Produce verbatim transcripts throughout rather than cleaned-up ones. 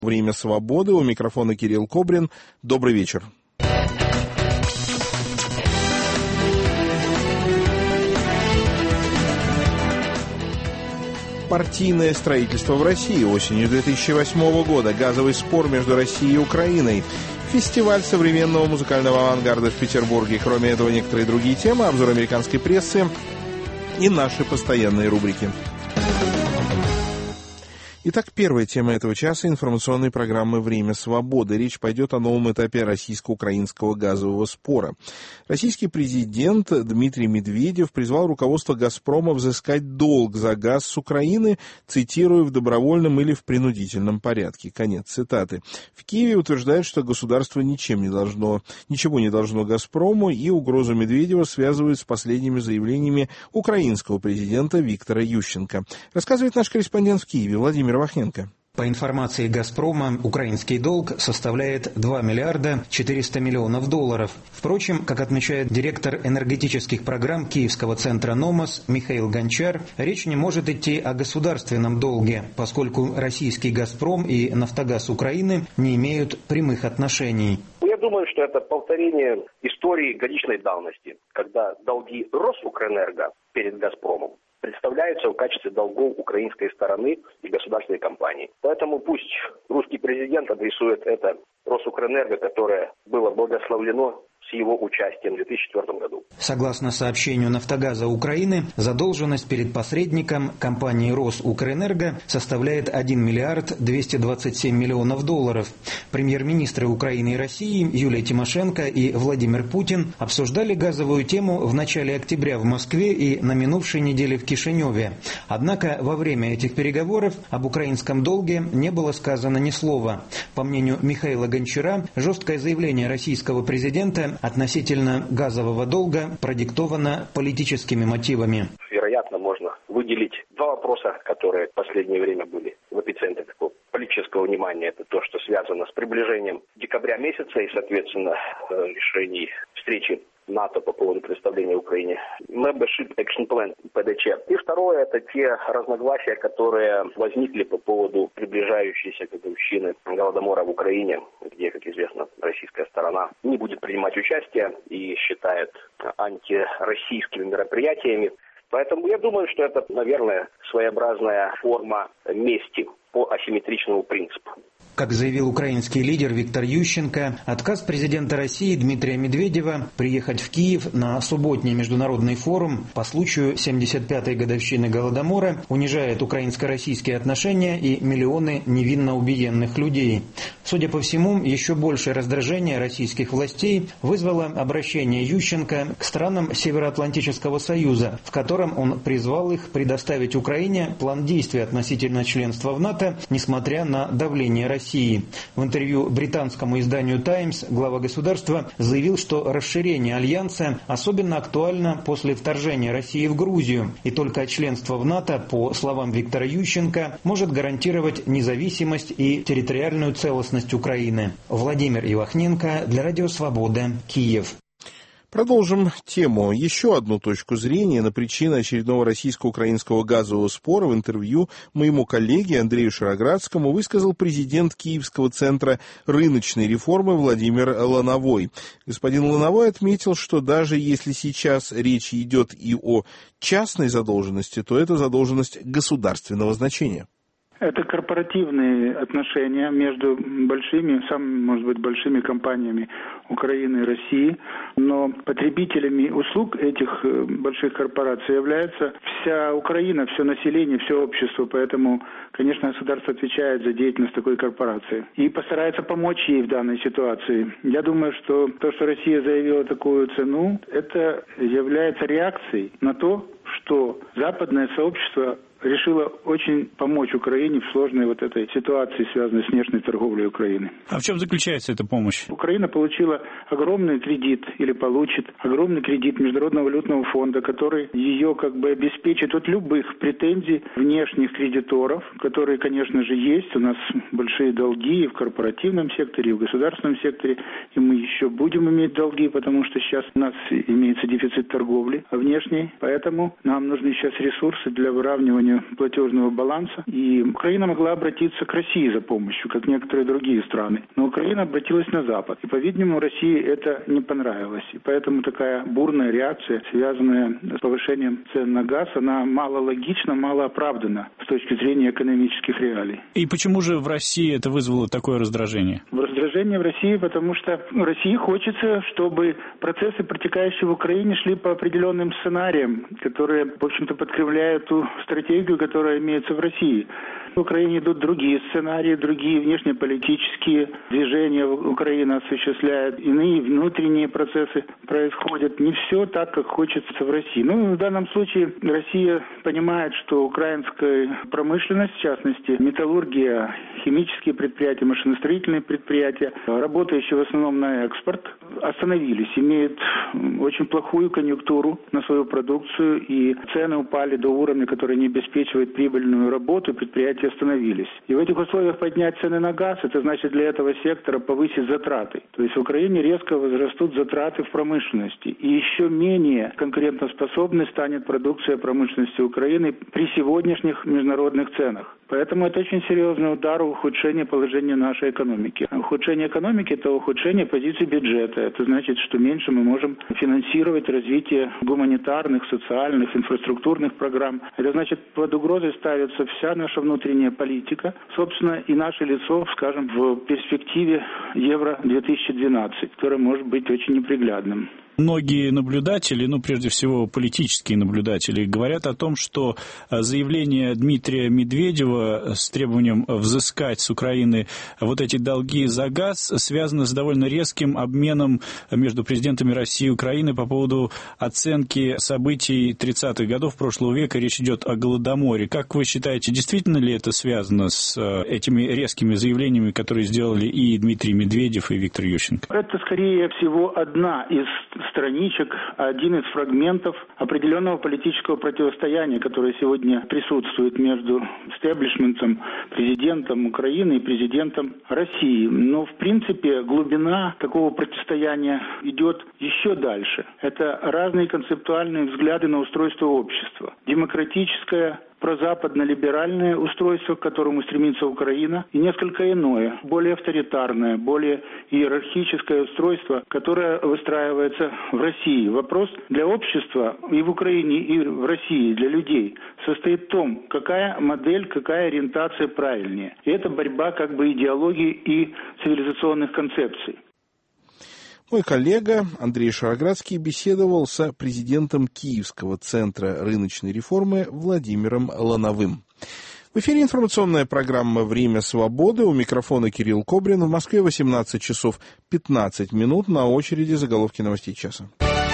Время свободы. У микрофона Кирилл Кобрин. Добрый вечер. Партийное строительство в России осенью две тысячи восьмого года. Газовый спор между Россией и Украиной. Фестиваль современного музыкального авангарда в Петербурге. Кроме этого, некоторые другие темы, обзор американской прессы и наши постоянные рубрики. Итак, первая тема этого часа — информационной программы «Время свободы». Речь пойдет о новом этапе российско-украинского газового спора. Российский президент Дмитрий Медведев призвал руководство «Газпрома» взыскать долг за газ с Украины, цитирую, в добровольном или в принудительном порядке. Конец цитаты. В Киеве утверждают, что государство ничем не должно, ничего не должно «Газпрому», и угрозу Медведева связывают с последними заявлениями украинского президента Виктора Ющенко. Рассказывает наш корреспондент в Киеве Владимир Вахненко. По информации «Газпрома», украинский долг составляет два миллиарда четыреста миллионов долларов. Впрочем, как отмечает директор энергетических программ Киевского центра «Номос» Михаил Гончар, речь не может идти о государственном долге, поскольку российский «Газпром» и «Нафтогаз Украины» не имеют прямых отношений. Я думаю, что это повторение истории годичной давности, когда долги Росукрэнерго перед «Газпромом» представляются в качестве долгов украинской стороны и государственной компании. Поэтому пусть русский президент адресует это Росукрэнерго, которое было благословлено с его участием в две тысячи четвёртом году. Согласно сообщению «Нафтогаза Украины», задолженность перед посредником компании «Росукрэнерго» составляет один миллиард двести двадцать семь миллионов долларов. Премьер-министры Украины и России Юлия Тимошенко и Владимир Путин обсуждали газовую тему в начале октября в Москве и на минувшей неделе в Кишиневе. Однако во время этих переговоров об украинском долге не было сказано ни слова. По мнению Михаила Гончара, жесткое заявление российского президента относительно газового долга продиктовано политическими мотивами. Вероятно, можно выделить два вопроса, которые в последнее время были в эпицентре такого политического внимания. Это то, что связано с приближением декабря месяца и, соответственно, решений встречи НАТО по поводу представления Украине Membership Action Plan, Пэ Дэ Че. И второе, это те разногласия, которые возникли по поводу приближающейся годовщины Голодомора в Украине, где, как известно, российская сторона не будет принимать участие и считает антироссийскими мероприятиями. Поэтому я думаю, что это, наверное, своеобразная форма мести по асимметричному принципу. Как заявил украинский лидер Виктор Ющенко, отказ президента России Дмитрия Медведева приехать в Киев на субботний международный форум по случаю семьдесят пятой годовщины Голодомора унижает украинско-российские отношения и миллионы невинно убиенных людей. Судя по всему, еще большее раздражение российских властей вызвало обращение Ющенко к странам Североатлантического союза, в котором он призвал их предоставить Украине план действий относительно членства в НАТО, несмотря на давление России. В интервью британскому изданию «Таймс» глава государства заявил, что расширение альянса особенно актуально после вторжения России в Грузию, и только членство в НАТО, по словам Виктора Ющенко, может гарантировать независимость и территориальную целостность Украины. Владимир Ивахненко для Радио Свобода, Киев. Продолжим тему. Еще одну точку зрения на причины очередного российско-украинского газового спора в интервью моему коллеге Андрею Шароградскому высказал президент Киевского центра рыночной реформы Владимир Лановой. Господин Лановой отметил, что даже если сейчас речь идет и о частной задолженности, то это задолженность государственного значения. Это корпоративные отношения между большими, самыми, может быть, большими компаниями Украины и России. Но потребителями услуг этих больших корпораций является вся Украина, все население, все общество. Поэтому, конечно, государство отвечает за деятельность такой корпорации и постарается помочь ей в данной ситуации. Я думаю, что то, что Россия заявила такую цену, это является реакцией на то, что западное сообщество решила очень помочь Украине в сложной вот этой ситуации, связанной с внешней торговлей Украины. А в чем заключается эта помощь? Украина получила огромный кредит или получит огромный кредит Международного валютного фонда, который ее как бы обеспечит от любых претензий внешних кредиторов, которые, конечно же, есть. У нас большие долги и в корпоративном секторе, и в государственном секторе, и мы еще будем иметь долги, потому что сейчас у нас имеется дефицит торговли внешней, поэтому нам нужны сейчас ресурсы для выравнивания состоянию платежного баланса, и Украина могла обратиться к России за помощью, как некоторые другие страны. Но Украина обратилась на Запад, и, по-видимому, России это не понравилось. И поэтому такая бурная реакция, связанная с повышением цен на газ, она мало логична, мало оправдана с точки зрения экономических реалий. И почему же в России это вызвало такое раздражение? В раздражение в России, потому что России хочется, чтобы процессы, протекающие в Украине, шли по определенным сценариям, которые, в общем-то, подкрепляют ту стратегию, которая имеется в России. В Украине идут другие сценарии, другие внешнеполитические движения. Украина осуществляет, иные внутренние процессы происходят. Не все так, как хочется в России. Ну, в данном случае Россия понимает, что украинская промышленность, в частности, металлургия, химические предприятия, машиностроительные предприятия, работающие в основном на экспорт, остановились, имеют очень плохую конъюнктуру на свою продукцию, и цены упали до уровня, который не обеспечивает прибыльную работу, предприятия остановились. И в этих условиях поднять цены на газ, это значит для этого сектора повысить затраты. То есть в Украине резко возрастут затраты в промышленности. И еще менее конкурентоспособной станет продукция промышленности Украины при сегодняшних международных ценах. Поэтому это очень серьезный удар в ухудшение положения нашей экономики. Ухудшение экономики – это ухудшение позиции бюджета. Это значит, что меньше мы можем финансировать развитие гуманитарных, социальных, инфраструктурных программ. Это значит, под угрозой ставится вся наша внутренняя политика, собственно, и наше лицо, скажем, в перспективе Евро две тысячи двенадцать, которое может быть очень неприглядным. Многие наблюдатели, ну, прежде всего, политические наблюдатели, говорят о том, что заявление Дмитрия Медведева с требованием взыскать с Украины вот эти долги за газ связано с довольно резким обменом между президентами России и Украины по поводу оценки событий тридцатых годов прошлого века. Речь идет о Голодоморе. Как вы считаете, действительно ли это связано с этими резкими заявлениями, которые сделали и Дмитрий Медведев, и Виктор Ющенко? Это, скорее всего, одна из страничек, один из фрагментов определенного политического противостояния, которое сегодня присутствует между истеблишментом, президентом Украины и президентом России. Но, в принципе, глубина такого противостояния идет еще дальше. Это разные концептуальные взгляды на устройство общества. Демократическое, прозападно-либеральное устройство, к которому стремится Украина, и несколько иное, более авторитарное, более иерархическое устройство, которое выстраивается в России. Вопрос для общества и в Украине, и в России, для людей, состоит в том, какая модель, какая ориентация правильнее. И это борьба как бы идеологии и цивилизационных концепций. Мой коллега Андрей Шароградский беседовал с президентом Киевского центра рыночной реформы Владимиром Лановым. В эфире информационная программа «Время свободы». У микрофона Кирилл Кобрин. В Москве восемнадцать часов пятнадцать минут. На очереди заголовки новостей часа.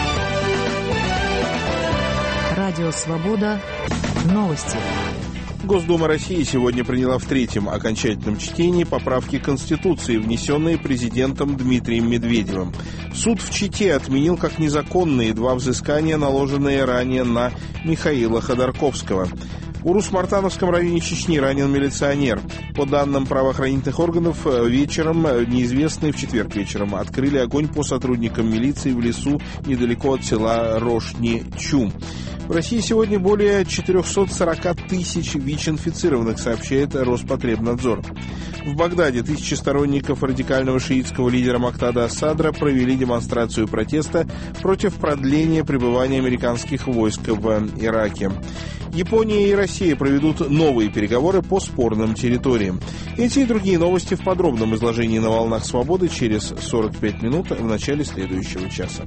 Радио «Свобода». Новости. Госдума России сегодня приняла в третьем окончательном чтении поправки Конституции, внесенные президентом Дмитрием Медведевым. Суд в Чите отменил как незаконные два взыскания, наложенные ранее на Михаила Ходорковского. В Урус-Мартановском районе Чечни ранен милиционер. По данным правоохранительных органов, вечером неизвестные в четверг вечером открыли огонь по сотрудникам милиции в лесу недалеко от села Рошни-Чум. В России сегодня более четыреста сорок тысяч ВИЧ-инфицированных, сообщает Роспотребнадзор. В Багдаде тысячи сторонников радикального шиитского лидера Мохтада Ас-Садра провели демонстрацию протеста против продления пребывания американских войск в Ираке. Япония и Россия проведут новые переговоры по спорным территориям. Эти и другие новости в подробном изложении на «Волнах Свободы» через сорок пять минут в начале следующего часа.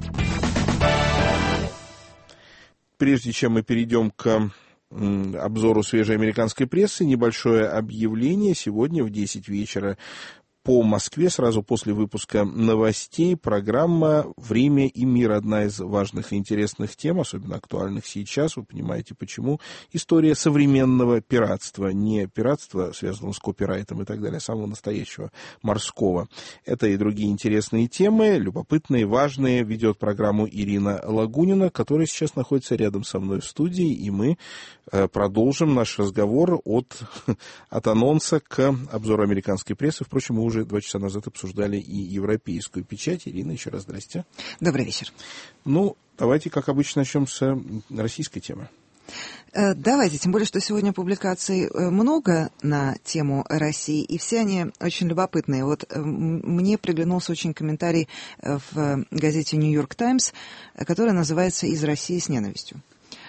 Прежде чем мы перейдем к обзору свежей американской прессы, небольшое объявление. Сегодня в десять вечера по Москве, сразу после выпуска новостей, программа «Время и мир». Одна из важных и интересных тем, особенно актуальных сейчас. Вы понимаете, почему. История современного пиратства. Не пиратства, связанного с копирайтом и так далее, а самого настоящего, морского. Это и другие интересные темы, любопытные, важные. Ведет программу Ирина Лагунина, которая сейчас находится рядом со мной в студии. И мы продолжим наш разговор от, от анонса к обзору американской прессы. Впрочем, мы уже два часа назад обсуждали и европейскую печать. Ирина, еще раз здрасте. Добрый вечер. Ну, давайте, как обычно, начнем с российской темы. Давайте, тем более, что сегодня публикаций много на тему России, и все они очень любопытные. Вот мне приглянулся очень комментарий в газете «Нью-Йорк Таймс», который называется «Из России с ненавистью».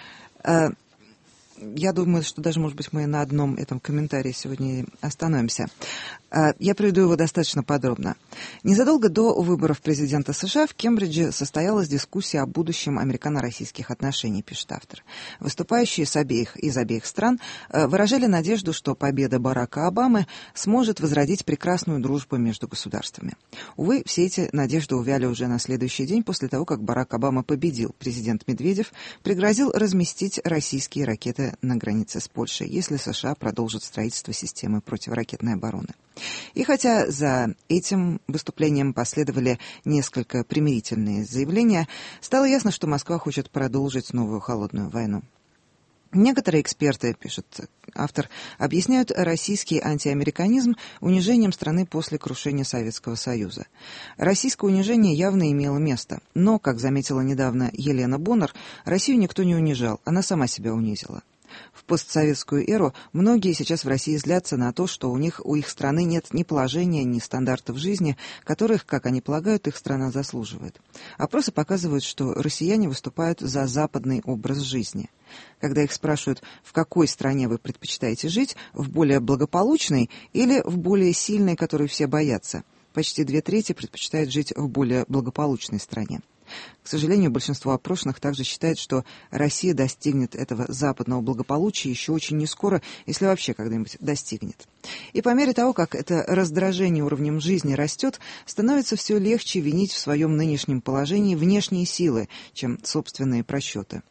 Я думаю, что даже, может быть, мы на одном этом комментарии сегодня остановимся. Я приведу его достаточно подробно. Незадолго до выборов президента США в Кембридже состоялась дискуссия о будущем американо-российских отношений, пишет автор. Выступающие с обеих, из обеих стран выражали надежду, что победа Барака Обамы сможет возродить прекрасную дружбу между государствами. Увы, все эти надежды увяли уже на следующий день после того, как Барак Обама победил. Президент Медведев пригрозил разместить российские ракеты на границе с Польшей, если США продолжат строительство системы противоракетной обороны. И хотя за этим выступлением последовали несколько примирительные заявления, стало ясно, что Москва хочет продолжить новую холодную войну. Некоторые эксперты, пишет автор, объясняют российский антиамериканизм унижением страны после крушения Советского Союза. Российское унижение явно имело место, но, как заметила недавно Елена Боннер, Россию никто не унижал, она сама себя унизила. В постсоветскую эру многие сейчас в России злятся на то, что у них, у их страны нет ни положения, ни стандартов жизни, которых, как они полагают, их страна заслуживает. Опросы показывают, что россияне выступают за западный образ жизни. Когда их спрашивают, в какой стране вы предпочитаете жить, в более благополучной или в более сильной, которой все боятся, почти две трети предпочитают жить в более благополучной стране. К сожалению, большинство опрошенных также считает, что Россия достигнет этого западного благополучия еще очень нескоро, если вообще когда-нибудь достигнет. И по мере того, как это раздражение уровнем жизни растет, становится все легче винить в своем нынешнем положении внешние силы, чем собственные просчеты.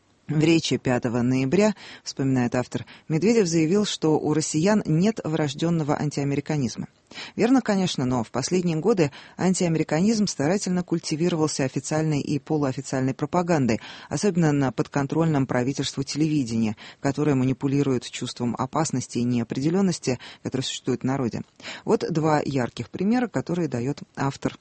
В речи пятого ноября, вспоминает автор, Медведев заявил, что у россиян нет врожденного антиамериканизма. Верно, конечно, но в последние годы антиамериканизм старательно культивировался официальной и полуофициальной пропагандой, особенно на подконтрольном правительству телевидении, которое манипулирует чувством опасности и неопределенности, которое существует в народе. Вот два ярких примера, которые дает автор.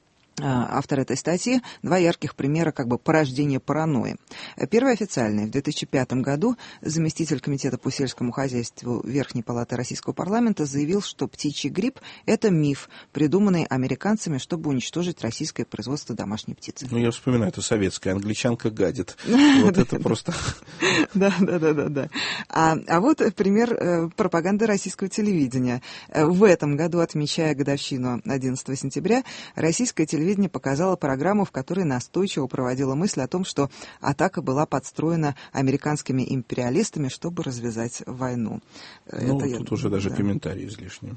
Автор этой статьи, два ярких примера как бы порождения паранойи. Первый официальный. В две тысячи пятом году заместитель комитета по сельскому хозяйству Верхней палаты Российского парламента заявил, что птичий грипп – это миф, придуманный американцами, чтобы уничтожить российское производство домашней птицы. Ну, я вспоминаю, это советская, англичанка гадит. Вот это просто... Да, да, да, да, да. А вот пример пропаганды российского телевидения. В этом году, отмечая годовщину одиннадцатого сентября, российское телевидение Телевидение показало программу, в которой настойчиво проводила мысль о том, что атака была подстроена американскими империалистами, чтобы развязать войну. Ну, это тут я... уже даже да. комментарии излишние.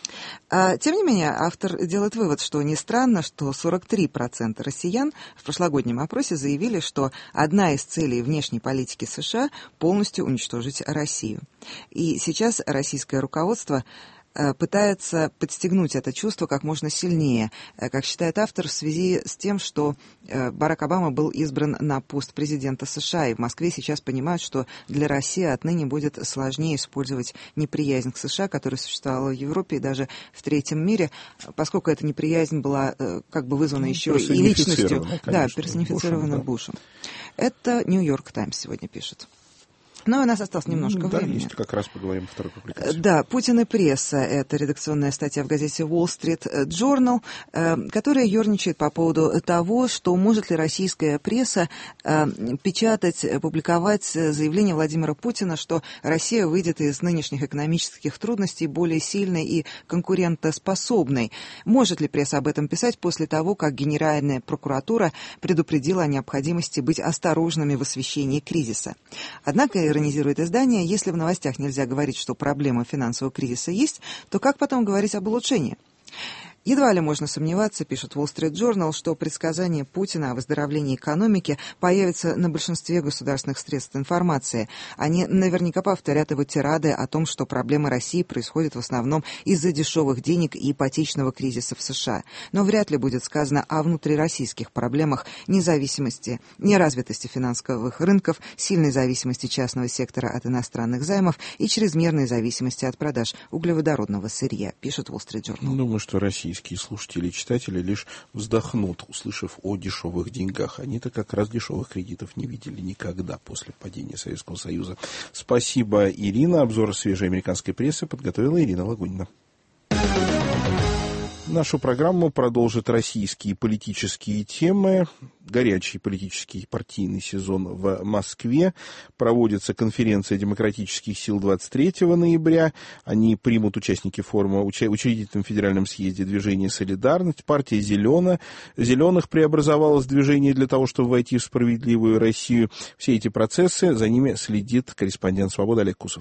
А, тем не менее, автор делает вывод, что не странно, что сорок три процента россиян в прошлогоднем опросе заявили, что одна из целей внешней политики США – полностью уничтожить Россию. И сейчас российское руководство пытается подстегнуть это чувство как можно сильнее, как считает автор, в связи с тем, что Барак Обама был избран на пост президента США, и в Москве сейчас понимают, что для России отныне будет сложнее использовать неприязнь к США, которая существовала в Европе и даже в третьем мире, поскольку эта неприязнь была как бы вызвана еще и личностью, конечно, да, персонифицирована Бушем, да. Бушем. Это Нью-Йорк Таймс сегодня пишет. Но у нас осталось немножко да, времени. Есть, как раз поговорим о второй публикации. Да, «Путин и пресса» — это редакционная статья в газете Wall Street Journal, которая ерничает по поводу того, что может ли российская пресса печатать, публиковать заявление Владимира Путина, что Россия выйдет из нынешних экономических трудностей более сильной и конкурентоспособной. Может ли пресса об этом писать после того, как Генеральная прокуратура предупредила о необходимости быть осторожными в освещении кризиса? Однако, иронизирует издание, если в новостях нельзя говорить, что проблема финансового кризиса есть, то как потом говорить об улучшении? Едва ли можно сомневаться, пишет Wall Street Journal, что предсказание Путина о выздоровлении экономики появится на большинстве государственных средств информации. Они наверняка повторят его тирады о том, что проблемы России происходят в основном из-за дешевых денег и ипотечного кризиса в США. Но вряд ли будет сказано о внутрироссийских проблемах независимости, неразвитости финансовых рынков, сильной зависимости частного сектора от иностранных займов и чрезмерной зависимости от продаж углеводородного сырья, пишет Wall Street Journal. Думаю, что Россия российские слушатели и читатели лишь вздохнут, услышав о дешевых деньгах. Они-то как раз дешевых кредитов не видели никогда после падения Советского Союза. Спасибо, Ирина. Обзор свежей американской прессы подготовила Ирина Лагунина. Нашу программу продолжат российские политические темы. Горячий политический партийный сезон в Москве. Проводится конференция демократических сил двадцать третьего ноября. Они примут участники форума в учредительном федеральном съезде движения «Солидарность». Партия «Зелено», «Зеленых» преобразовалась в движение для того, чтобы войти в справедливую Россию. Все эти процессы, за ними следит корреспондент «Свободы» Олег Кусов.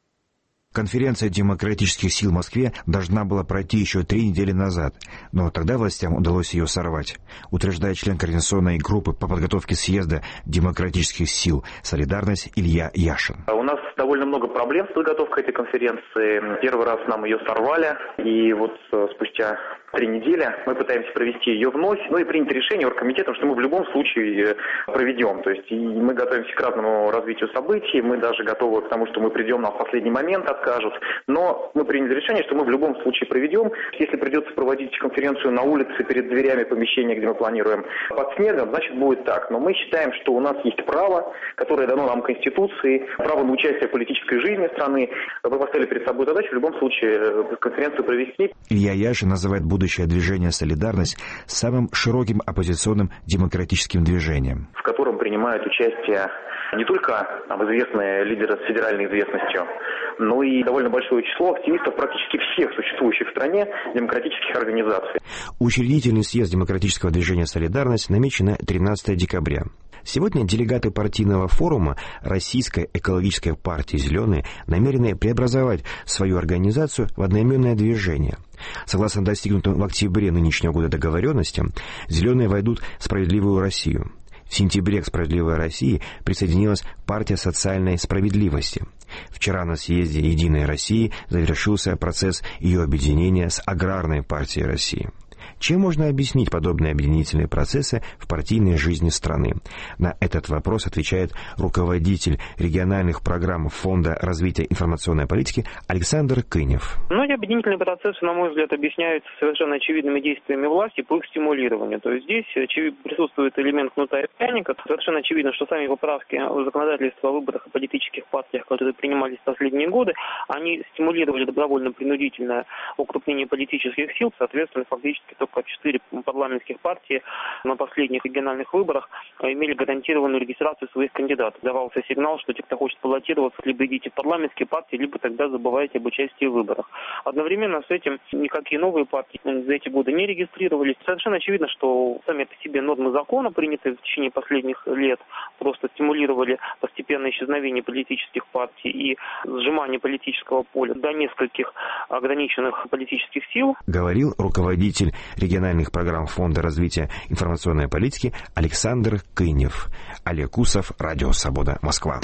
Конференция демократических сил в Москве должна была пройти еще три недели назад, но тогда властям удалось ее сорвать, утверждает член координационной группы по подготовке съезда демократических сил «Солидарность» Илья Яшин. У нас довольно много проблем с подготовкой этой конференции. Первый раз нам ее сорвали, и вот спустя три недели мы пытаемся провести ее вновь, ну и принято решение оргкомитетом, что мы в любом случае проведем. То есть и мы готовимся к разному развитию событий, мы даже готовы к тому, что мы придем, нам в последний момент откажут, но мы приняли решение, что мы в любом случае проведем. Если придется проводить конференцию на улице перед дверями помещения, где мы планируем, под снегом, значит будет так. Но мы считаем, что у нас есть право, которое дано нам Конституцией, право на участие в политической жизни страны. Мы поставили перед собой задачу в любом случае конференцию провести. Илья Яшин называет будущее движение «Солидарность» самым широким оппозиционным демократическим движением, в котором принимают участие не только там, известные лидеры с федеральной известностью, но и довольно большое число активистов практически всех существующих в стране демократических организаций. Учредительный съезд демократического движения «Солидарность» намечен на тринадцатое декабря. Сегодня делегаты партийного форума Российской экологической партии «Зеленые» намерены преобразовать свою организацию в одноименное движение. Согласно достигнутым в октябре нынешнего года договоренностям, «Зеленые» войдут в справедливую Россию. В сентябре к «Справедливой России» присоединилась партия социальной справедливости. Вчера на съезде «Единой России» завершился процесс ее объединения с Аграрной партией России. Чем можно объяснить подобные объединительные процессы в партийной жизни страны? На этот вопрос отвечает руководитель региональных программ Фонда развития информационной политики Александр Кынев. Ну, эти объединительные процессы, на мой взгляд, объясняются совершенно очевидными действиями власти по их стимулированию. То есть здесь присутствует элемент кнута и пряника. Совершенно очевидно, что сами поправки в законодательство о выборах и политических партиях, которые принимались в последние годы, они стимулировали добровольно-принудительное укрупнение политических сил, соответственно, фактически только четыре парламентских партии на последних региональных выборах имели гарантированную регистрацию своих кандидатов. Давался сигнал, что те, кто хочет баллотироваться, либо идите в парламентские партии, либо тогда забывайте об участии в выборах. Одновременно с этим никакие новые партии за эти годы не регистрировались. Совершенно очевидно, что сами по себе нормы закона, принятые в течение последних лет, просто стимулировали постепенное исчезновение политических партий и сжимание политического поля до нескольких ограниченных политических сил. Говорил руководитель региональных программ Фонда развития информационной политики Александр Кынев. Олег Кусов, Радио Свобода, Москва.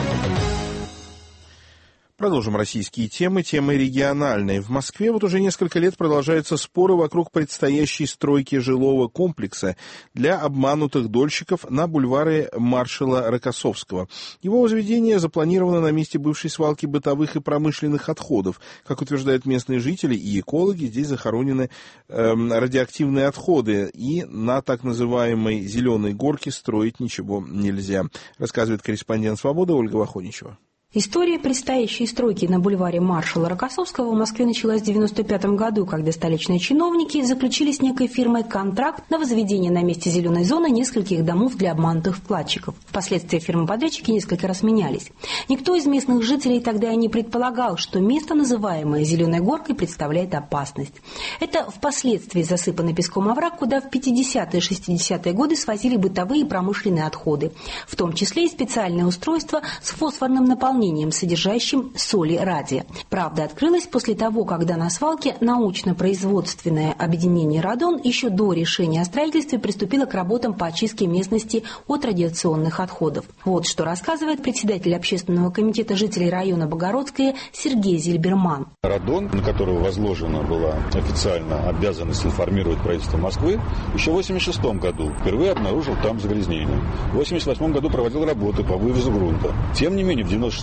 Продолжим российские темы, темы региональные. В Москве вот уже несколько лет продолжаются споры вокруг предстоящей стройки жилого комплекса для обманутых дольщиков на бульваре маршала Рокоссовского. Его возведение запланировано на месте бывшей свалки бытовых и промышленных отходов. Как утверждают местные жители и экологи, здесь захоронены э, радиоактивные отходы, и на так называемой «зеленой горке» строить ничего нельзя, рассказывает корреспондент «Свободы» Ольга Вахоничева. История предстоящей стройки на бульваре маршала Рокоссовского в Москве началась в девяносто пятом году, когда столичные чиновники заключили с некой фирмой контракт на возведение на месте зеленой зоны нескольких домов для обманутых вкладчиков. Впоследствии фирмы-подрядчики несколько раз менялись. Никто из местных жителей тогда и не предполагал, что место, называемое «зеленой горкой», представляет опасность. Это впоследствии засыпанный песком овраг, куда в пятидесятые и шестидесятые годы свозили бытовые и промышленные отходы, в том числе и специальное устройство с фосфорным наполнением, содержащим соли радия. Правда открылась после того, когда на свалке научно-производственное объединение «Радон» еще до решения о строительстве приступило к работам по очистке местности от радиационных отходов. Вот что рассказывает председатель общественного комитета жителей района Богородское Сергей Зильберман. «Радон», на которого возложена была официально обязанность информировать правительство Москвы, еще в восемьдесят шестом году впервые обнаружил там загрязнение. В восемьдесят восьмом году проводил работы по вывозу грунта. Тем не менее, в девяносто шестом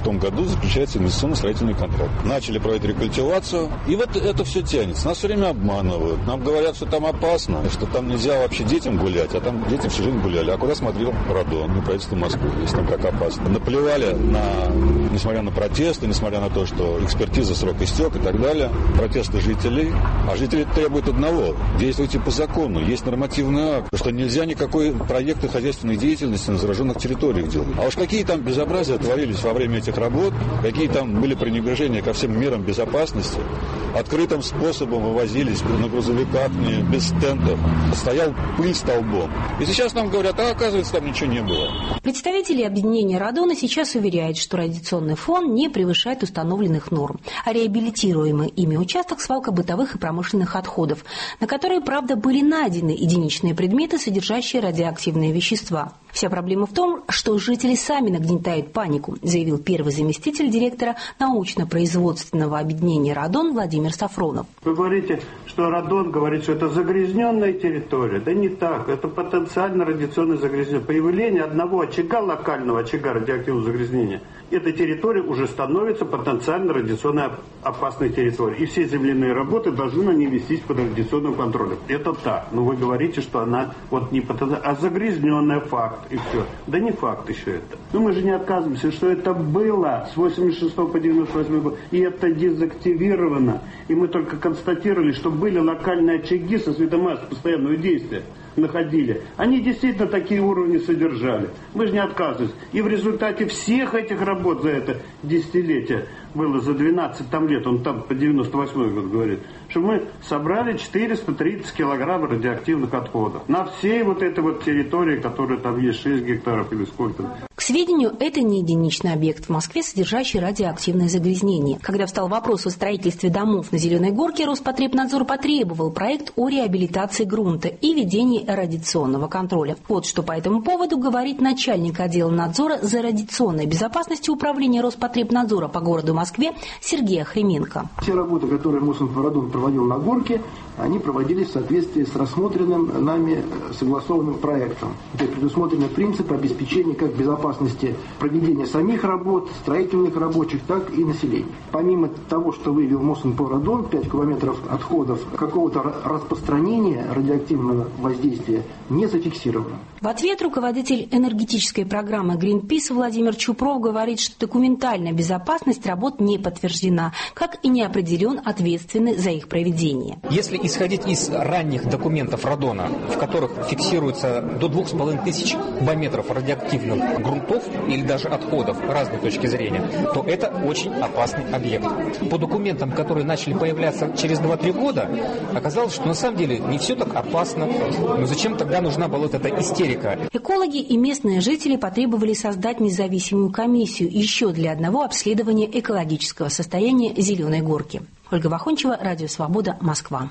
шестом году заключается инвестиционно-строительный контракт. Начали проводить рекультивацию, и вот это все тянется. Нас все время обманывают. Нам говорят, что там опасно, что там нельзя вообще детям гулять, а там дети всю жизнь гуляли. А куда смотрел Радон, ну, правительство Москвы, если там как опасно. Наплевали на, несмотря на протесты, несмотря на то, что экспертиза срок истек и так далее, протесты жителей, а жители требуют одного – действуйте по закону, есть нормативный акт, что нельзя никакой проекты хозяйственной деятельности на зараженных территориях делать. А уж какие там безобразия творились во время этих работ, какие там были пренебрежения ко всем мерам безопасности, открытым способом вывозились на грузовиках, не, без стендов, стоял пыль столбом. И сейчас нам говорят, а оказывается, там ничего не было. Представители объединения «Радона» сейчас уверяют, что радиационный фон не превышает установленных норм, а реабилитируемый ими участок – свалка бытовых и промышленных отходов, на которые, правда, были найдены единичные предметы, содержащие радиоактивные вещества. Вся проблема в том, что жители сами нагнетают панику, заявил первый заместитель директора научно-производственного объединения «Радон» Владимир Сафронов. Вы говорите, что «Радон» говорит, что это загрязненная территория. Да не так. Это потенциально радиационное загрязнение. Появление одного очага, локального очага радиоактивного загрязнения, эта территория уже становится потенциально радиационно опасной территорией. И все земляные работы должны на ней вестись под радиационным контролем. Это так. Но вы говорите, что она вот не потенциально, а загрязненная, факт. И все. Да не факт еще это. Но мы же не отказываемся, что это было с восемьдесят шестого по девяносто восьмой год. И это дезактивировано. И мы только констатировали, что были локальные очаги со светомассой постоянного действия. Находили. Они действительно такие уровни содержали. Мы же не отказываемся. И в результате всех этих работ за это десятилетие было за двенадцать там лет, он там по девяносто восьмой год говорит, что мы собрали четыреста тридцать килограмм радиоактивных отходов на всей вот этой вот территории, которая там есть шесть гектаров или сколько. К сведению, это не единичный объект в Москве, содержащий радиоактивное загрязнение. Когда встал вопрос о строительстве домов на Зеленой Горке, Роспотребнадзор потребовал проект о реабилитации грунта и ведении радиационного контроля. Вот что по этому поводу говорит начальник отдела надзора за радиационной безопасностью управления Роспотребнадзора по городу Москве Сергей Охрименко. Все работы, которые Мосинформрадон проводил на Горке, они проводились в соответствии с рассмотренным нами согласованным проектом, где предусмотрены принципы обеспечения как безопасности проведения самих работ, строительных рабочих, так и населения. Помимо того, что вывел Мосинформрадон, пять километров отходов, какого-то распространения радиоактивного воздействия не зафиксировано. В ответ руководитель энергетической программы Greenpeace Владимир Чупров говорит, что документальная безопасность работ не подтверждена, как и не определен ответственный за их проведение. Если исходить из ранних документов Радона, в которых фиксируется до двух с половиной тысяч кубометров радиоактивных грунтов или даже отходов разной точки зрения, то это очень опасный объект. По документам, которые начали появляться через два-три года, оказалось, что на самом деле не все так опасно. Но зачем тогда нужна была вот эта истерика? Экологи и местные жители потребовали создать независимую комиссию еще для одного обследования экологического состояния Зеленой Горки. Ольга Вахончева, Радио Свобода, Москва.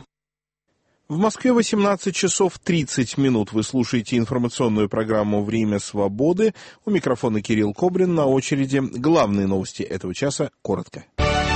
В Москве восемнадцать часов тридцать минут. Вы слушаете информационную программу «Время свободы». У микрофона Кирилл Кобрин. На очереди главные новости этого часа. Коротко.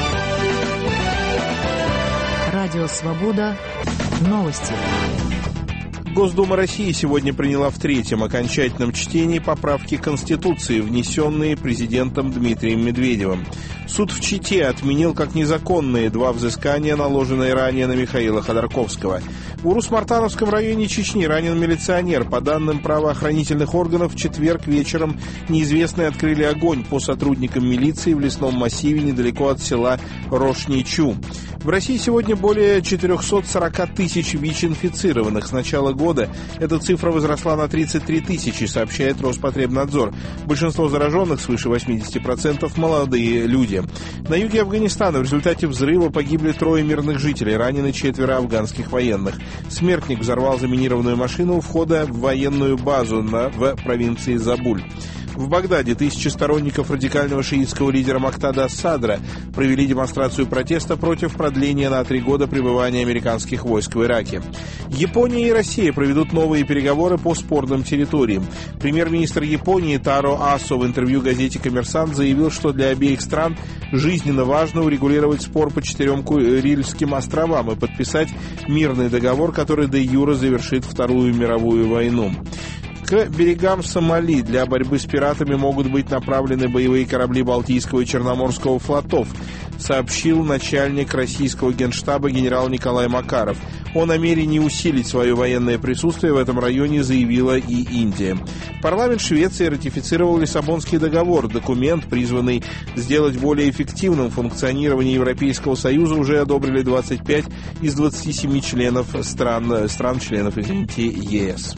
Радио Свобода. Новости. Госдума России сегодня приняла в третьем окончательном чтении поправки Конституции, внесенные президентом Дмитрием Медведевым. Суд в Чите отменил как незаконные два взыскания, наложенные ранее на Михаила Ходорковского. В Урус-Мартановском районе Чечни ранен милиционер. По данным правоохранительных органов, в четверг вечером неизвестные открыли огонь по сотрудникам милиции в лесном массиве недалеко от села Рошничу. В России сегодня более четыреста сорок тысяч ВИЧ-инфицированных. С начала года эта цифра возросла на тридцать три тысячи, сообщает Роспотребнадзор. Большинство зараженных, свыше восемьдесят процентов, молодые люди. На юге Афганистана в результате взрыва погибли трое мирных жителей, ранены четверо афганских военных. Смертник взорвал заминированную машину у входа в военную базу на, в провинции Забуль. В Багдаде тысячи сторонников радикального шиитского лидера Муктада Садра провели демонстрацию протеста против продления на три года пребывания американских войск в Ираке. Япония и Россия проведут новые переговоры по спорным территориям. Премьер-министр Японии Таро Асо в интервью газете «Коммерсант» заявил, что для обеих стран жизненно важно урегулировать спор по четырем Курильским островам и подписать мирный договор, который де юре завершит Вторую мировую войну. К берегам Сомали для борьбы с пиратами могут быть направлены боевые корабли Балтийского и Черноморского флотов, сообщил начальник российского генштаба генерал Николай Макаров. О намерении усилить свое военное присутствие в этом районе заявила и Индия. Парламент Швеции ратифицировал Лиссабонский договор. Документ, призванный сделать более эффективным функционирование Европейского Союза, уже одобрили двадцать пять из двадцати семи членов стран, стран-членов, извините, ЕС.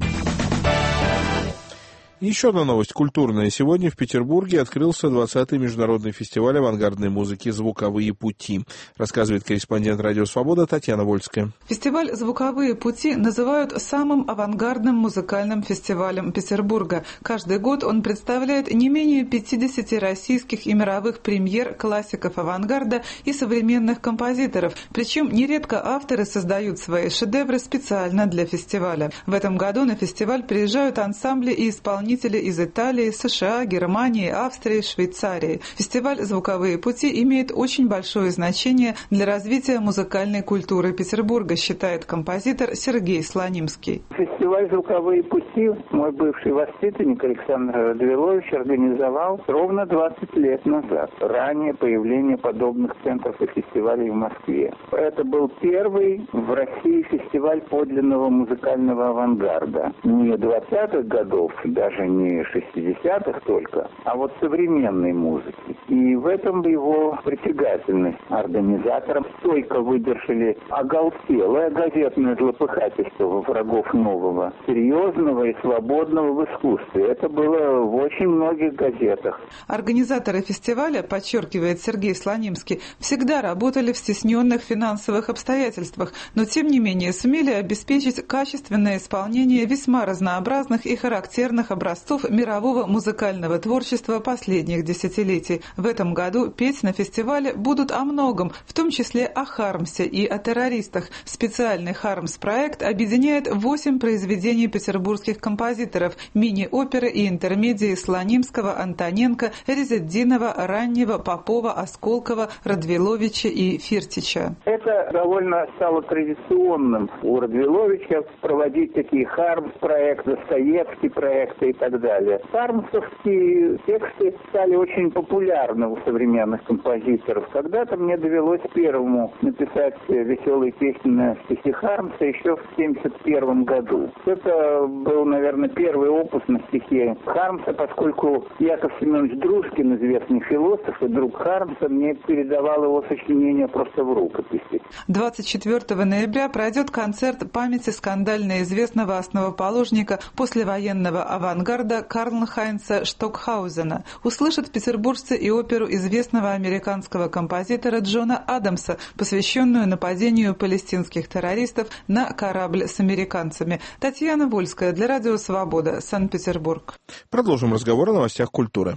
Еще одна новость культурная. Сегодня в Петербурге открылся двадцатый международный фестиваль авангардной музыки «Звуковые пути», рассказывает корреспондент «Радио Свобода» Татьяна Вольская. Фестиваль «Звуковые пути» называют самым авангардным музыкальным фестивалем Петербурга. Каждый год он представляет не менее пятидесяти российских и мировых премьер классиков авангарда и современных композиторов. Причем нередко авторы создают свои шедевры специально для фестиваля. В этом году на фестиваль приезжают ансамбли и исполнители из Италии, США, Германии, Австрии, Швейцарии. Фестиваль «Звуковые пути» имеет очень большое значение для развития музыкальной культуры Петербурга, считает композитор Сергей Слонимский. Фестиваль «Звуковые пути» мой бывший воспитанник Александр Радвилович организовал ровно двадцать лет назад, ранее появления подобных центров и фестивалей в Москве. Это был первый в России фестиваль подлинного музыкального авангарда. Не двадцатых годов, даже не шестидесятых только, а вот современной музыки. И в этом его притягательность. Организаторам стойко выдержали оголтелое газетное злопыхательство во врагов нового, серьезного и свободного в искусстве. Это было в очень многих газетах. Организаторы фестиваля, подчеркивает Сергей Слонимский, всегда работали в стесненных финансовых обстоятельствах, но тем не менее сумели обеспечить качественное исполнение весьма разнообразных и характерных образцов мирового музыкального творчества последних десятилетий. В этом году петь на фестивале будут о многом, в том числе о Хармсе и о террористах. Специальный Хармс-проект объединяет восемь произведений петербургских композиторов, мини-оперы и интермедии Слонимского, Антоненко, Резетдинова, Раннего, Попова, Осколкова, Радвиловича и Фиртича. Это довольно стало традиционным у Радвиловича проводить такие Хармс-проекты, Достоевский проекты и так далее. Хармсовские тексты стали очень популярны у современных композиторов. Когда-то мне довелось первому написать веселые песни на стихи Хармса еще в семьдесят первом году. Это был, наверное, первый опус на стихи Хармса, поскольку Яков Семенович Дружкин, известный философ и друг Хармса, мне передавал его сочинения просто в рукописи. двадцать четвёртого ноября пройдет концерт памяти скандально известного основоположника послевоенного авангарда Карла-Хайнца Штокхаузена. Услышат петербуржцы и оперу известного американского композитора Джона Адамса, посвященную нападению палестинских террористов на корабль с американцами. Татьяна Вольская для Радио Свобода, Санкт-Петербург. Продолжим разговор о новостях культуры.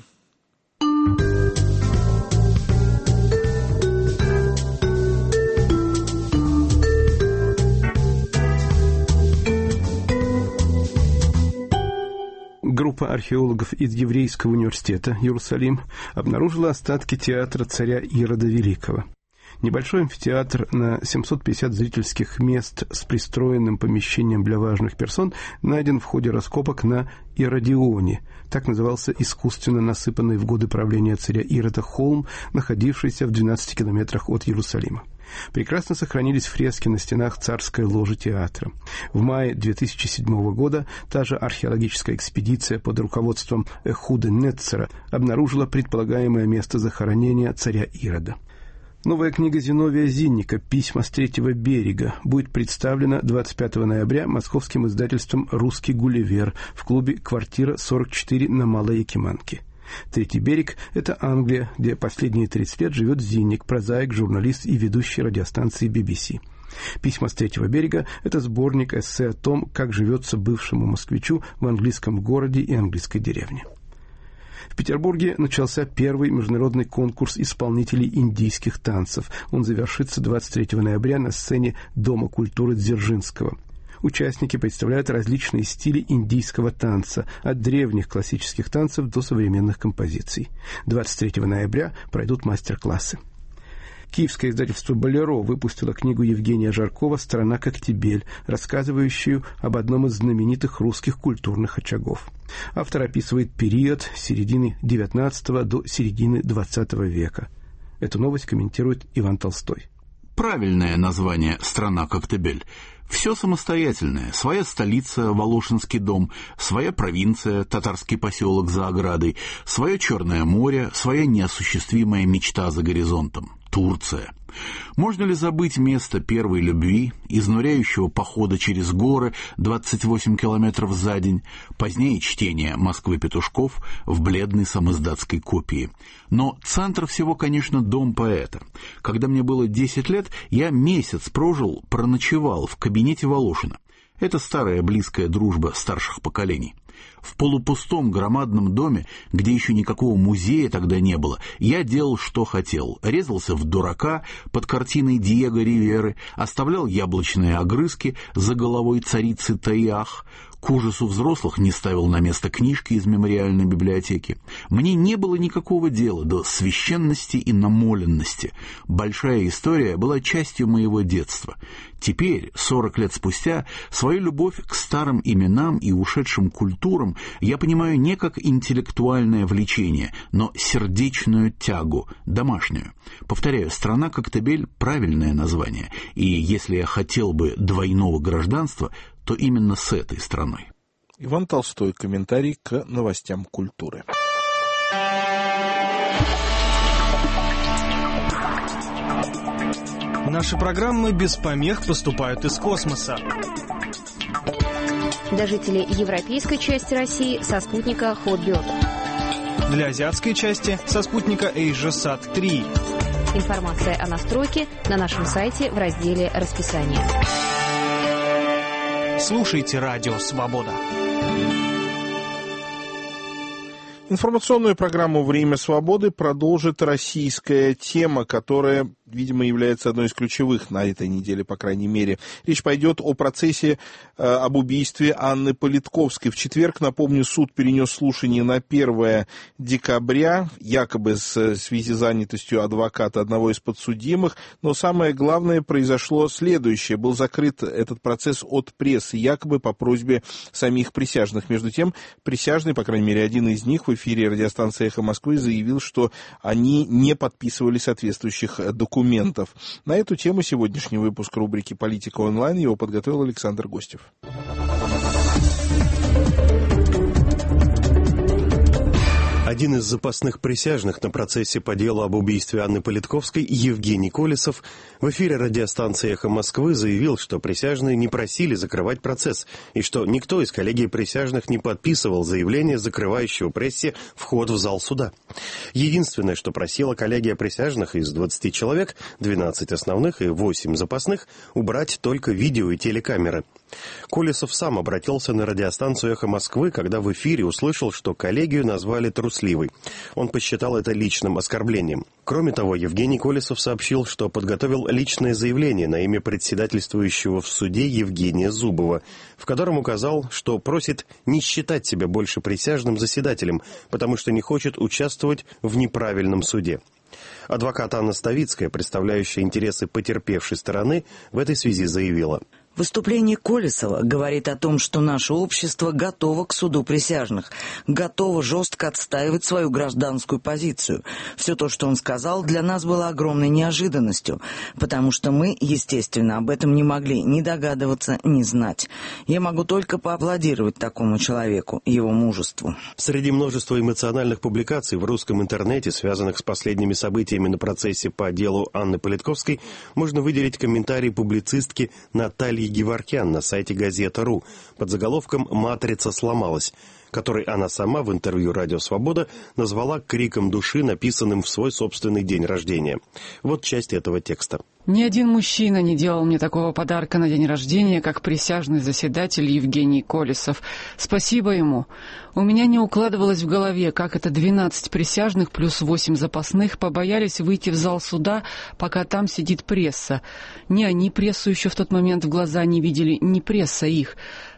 Группа археологов из Еврейского университета Иерусалим обнаружила остатки театра царя Ирода Великого. Небольшой амфитеатр на семьсот пятьдесят зрительских мест с пристроенным помещением для важных персон найден в ходе раскопок на Иродионе. Так назывался искусственно насыпанный в годы правления царя Ирода холм, находившийся в двенадцати километрах от Иерусалима. Прекрасно сохранились фрески на стенах царской ложи театра. В мае две тысячи седьмого года та же археологическая экспедиция под руководством Эхуда Нетцера обнаружила предполагаемое место захоронения царя Ирода. Новая книга Зиновия Зинника «Письма с третьего берега» будет представлена двадцать пятого ноября московским издательством «Русский Гулливер» в клубе «Квартира сорок четыре» на Малой Якиманке. Третий берег – это Англия, где последние тридцать лет живет Зинник, прозаик, журналист и ведущий радиостанции би би си. «Письма с третьего берега» – это сборник эссе о том, как живется бывшему москвичу в английском городе и английской деревне. В Петербурге начался первый международный конкурс исполнителей индийских танцев. Он завершится двадцать третьего ноября на сцене Дома культуры Дзержинского. Участники представляют различные стили индийского танца, от древних классических танцев до современных композиций. двадцать третьего ноября пройдут мастер-классы. Киевское издательство «Болеро» выпустило книгу Евгения Жаркова «Страна Коктебель», рассказывающую об одном из знаменитых русских культурных очагов. Автор описывает период с середины девятнадцатого до середины двадцатого века. Эту новость комментирует Иван Толстой. Правильное название «Страна Коктебель». Все самостоятельное. Своя столица, Волошинский дом, своя провинция, татарский поселок за оградой, свое Черное море, своя неосуществимая мечта за горизонтом — Турция. Можно ли забыть место первой любви, изнуряющего похода через горы двадцать восемь километров за день, позднее чтение «Москвы-петушков» в бледной самоиздатской копии? Но центр всего, конечно, дом поэта. Когда мне было десять лет, я месяц прожил, проночевал в кабинете Волошина. Это старая близкая дружба старших поколений. В полупустом громадном доме, где еще никакого музея тогда не было, я делал, что хотел. Резался в дурака под картиной Диего Риверы, оставлял яблочные огрызки за головой царицы Таиах. К ужасу взрослых не ставил на место книжки из мемориальной библиотеки. Мне не было никакого дела до священности и намоленности. Большая история была частью моего детства. Теперь, сорок лет спустя, свою любовь к старым именам и ушедшим культурам я понимаю не как интеллектуальное влечение, но сердечную тягу, домашнюю. Повторяю, «Страна Коктебель» — правильное название, и если я хотел бы двойного гражданства, то именно с этой страной. Иван Толстой. Комментарий к новостям культуры. Наши программы без помех поступают из космоса. Для жителей европейской части России со спутника Hotbird. Для азиатской части со спутника AsiaSat три. Информация о настройке на нашем сайте в разделе «Расписание». Слушайте «Радио Свобода». Информационную программу «Время свободы» продолжит российская тема, которая, видимо, является одной из ключевых на этой неделе, по крайней мере. Речь пойдет о процессе э, об убийстве Анны Политковской. В четверг, напомню, суд перенес слушание на первое декабря, якобы с связи с занятостью адвоката одного из подсудимых. Но самое главное, произошло следующее. Был закрыт этот процесс от прессы, якобы по просьбе самих присяжных. Между тем, присяжный, по крайней мере, один из них, в эфире радиостанции «Эхо Москвы» заявил, что они не подписывали соответствующих документов. На эту тему сегодняшний выпуск рубрики «Политика онлайн». Его подготовил Александр Гостев. Один из запасных присяжных на процессе по делу об убийстве Анны Политковской, Евгений Колесов, в эфире радиостанции «Эхо Москвы» заявил, что присяжные не просили закрывать процесс и что никто из коллегии присяжных не подписывал заявление, закрывающего прессе вход в зал суда. Единственное, что просила коллегия присяжных из двадцати человек, двенадцать основных и восемь запасных, убрать только видео и телекамеры. Колесов сам обратился на радиостанцию «Эхо Москвы», когда в эфире услышал, что коллегию назвали трусливой. Он посчитал это личным оскорблением. Кроме того, Евгений Колесов сообщил, что подготовил личное заявление на имя председательствующего в суде Евгения Зубова, в котором указал, что просит не считать себя больше присяжным заседателем, потому что не хочет участвовать в неправильном суде. Адвокат Анна Ставицкая, представляющая интересы потерпевшей стороны, в этой связи заявила: Выступление Колесова говорит о том, что наше общество готово к суду присяжных, готово жестко отстаивать свою гражданскую позицию. Все то, что он сказал, для нас было огромной неожиданностью, потому что мы, естественно, об этом не могли ни догадываться, ни знать. Я могу только поаплодировать такому человеку, его мужеству. Среди множества эмоциональных публикаций в русском интернете, связанных с последними событиями на процессе по делу Анны Политковской, можно выделить комментарий публицистки Натальи Геворкян на сайте газета.ру под заголовком «Матрица сломалась», который она сама в интервью «Радио Свобода» назвала криком души, написанным в свой собственный день рождения. Вот часть этого текста. Ни один мужчина не делал мне такого подарка на день рождения, как присяжный заседатель Евгений Колесов. Спасибо ему. У меня не укладывалось в голове, как это двенадцать присяжных плюс восемь запасных побоялись выйти в зал суда, пока там сидит пресса. Ни они прессу еще в тот момент в глаза не видели, ни пресса их.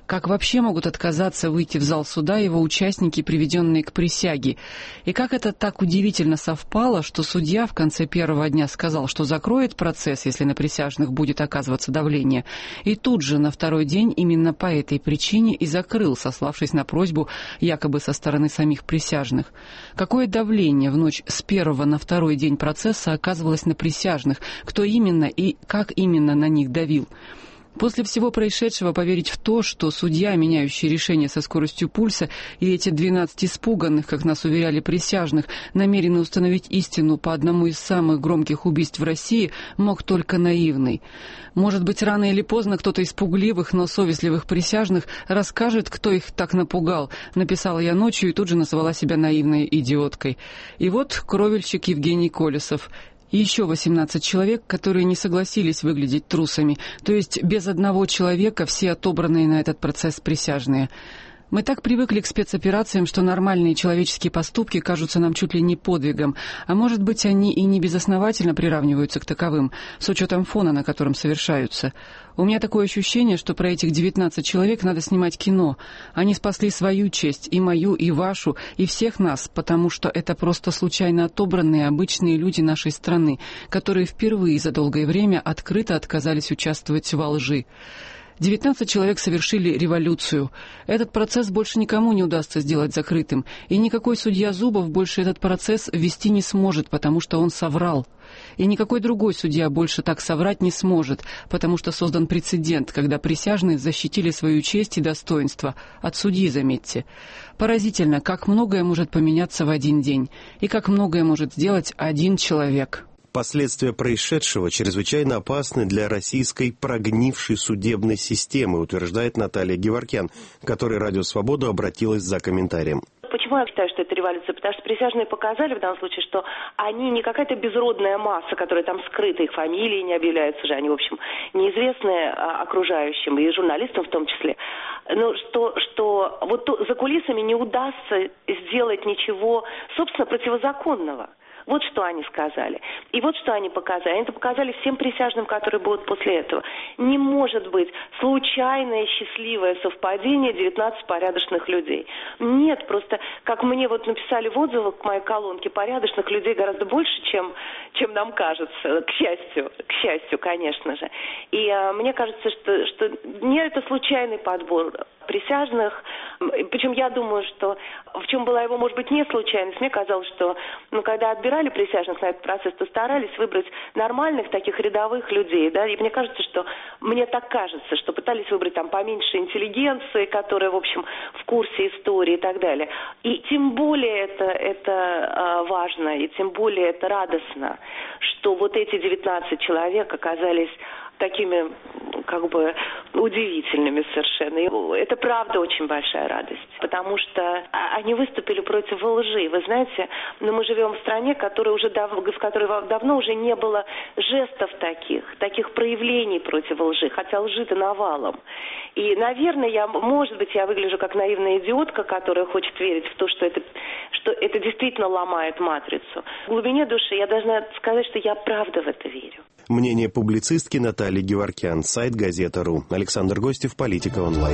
Как вообще могут отказаться выйти в зал суда его участники, приведенные к присяге? И как это так удивительно совпало, что судья в конце первого дня сказал, что закроет процесс, если на присяжных будет оказываться давление, и тут же на второй день именно по этой причине и закрыл, сославшись на просьбу якобы со стороны самих присяжных. Какое давление в ночь с первого на второй день процесса оказывалось на присяжных, кто именно и как именно на них давил? После всего происшедшего поверить в то, что судья, меняющий решение со скоростью пульса, и эти двенадцать испуганных, как нас уверяли присяжных, намерены установить истину по одному из самых громких убийств в России, мог только наивный. Может быть, рано или поздно кто-то из пугливых, но совестливых присяжных расскажет, кто их так напугал, написала я ночью и тут же назвала себя наивной идиоткой. И вот кровельщик Евгений Колесов. И еще восемнадцать человек, которые не согласились выглядеть трусами, то есть без одного человека все отобранные на этот процесс присяжные. Мы так привыкли к спецоперациям, что нормальные человеческие поступки кажутся нам чуть ли не подвигом, а может быть, они и не безосновательно приравниваются к таковым, с учетом фона, на котором совершаются. У меня такое ощущение, что про этих девятнадцать человек надо снимать кино. Они спасли свою честь, и мою, и вашу, и всех нас, потому что это просто случайно отобранные обычные люди нашей страны, которые впервые за долгое время открыто отказались участвовать во лжи. девятнадцать человек совершили революцию. Этот процесс больше никому не удастся сделать закрытым, и никакой судья Зубов больше этот процесс вести не сможет, потому что он соврал. И никакой другой судья больше так соврать не сможет, потому что создан прецедент, когда присяжные защитили свою честь и достоинство. От судьи, заметьте. Поразительно, как многое может поменяться в один день, и как многое может сделать один человек. Последствия происшедшего чрезвычайно опасны для российской прогнившей судебной системы, утверждает Наталья Геворкян, к которой Радио Свобода обратилась за комментарием. Почему я считаю, что это революция? Потому что присяжные показали в данном случае, что они не какая-то безродная масса, которая там скрыта, их фамилии не объявляются же, они, в общем, неизвестные окружающим и журналистам в том числе. Но что, что вот за кулисами не удастся сделать ничего, собственно, противозаконного. Вот что они сказали. И вот что они показали. Они это показали всем присяжным, которые будут после этого. Не может быть случайное счастливое совпадение девятнадцати порядочных людей. Нет, просто, как мне вот написали в отзывах к моей колонке, порядочных людей гораздо больше, чем, чем нам кажется. К счастью, к счастью, конечно же. И а, мне кажется, что, что не это случайный подбор присяжных. Причем я думаю, что в чем была его, может быть, не случайность. Мне казалось, что ну, когда отбирали присяжных на этот процесс, то старались выбрать нормальных таких рядовых людей. Да? И мне кажется, что мне так кажется, что пытались выбрать там поменьше интеллигенции, которая, в общем, в курсе истории и так далее. И тем более это, это а, важно, и тем более это радостно, что вот эти девятнадцать человек оказались такими, как бы, удивительными совершенно. И это правда очень большая радость, потому что они выступили против лжи. Вы знаете, ну, мы живем в стране, которая уже дав... в которой давно уже не было жестов таких, таких проявлений против лжи, хотя лжи-то навалом. И, наверное, я, может быть, я выгляжу как наивная идиотка, которая хочет верить в то, что это, что это действительно ломает матрицу. В глубине души я должна сказать, что я правда в это верю. Мнение публицистки Натальи Геворкян, сайт Газета.ру. Александр Гостев, Политика онлайн.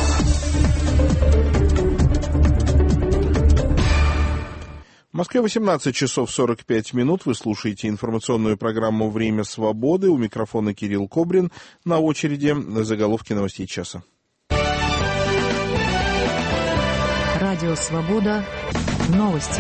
В Москве восемнадцать часов сорок пять минут. Вы слушаете информационную программу «Время свободы». У микрофона Кирилл Кобрин. На очереди заголовки новостей часа. Радио «Свобода». Новости.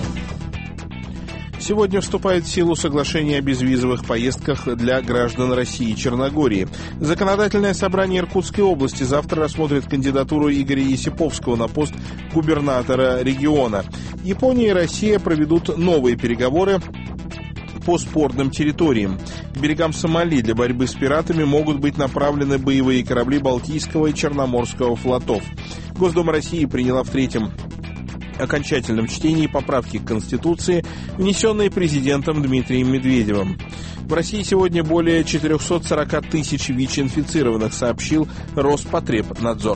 Сегодня вступает в силу соглашение о безвизовых поездках для граждан России и Черногории. Законодательное собрание Иркутской области завтра рассмотрит кандидатуру Игоря Есиповского на пост губернатора региона. Япония и Россия проведут новые переговоры по спорным территориям. К берегам Сомали для борьбы с пиратами могут быть направлены боевые корабли Балтийского и Черноморского флотов. Госдума России приняла в третьем окончательном чтении поправки к Конституции, внесенные президентом Дмитрием Медведевым. В России сегодня более четыреста сорок тысяч ВИЧ-инфицированных, сообщил Роспотребнадзор.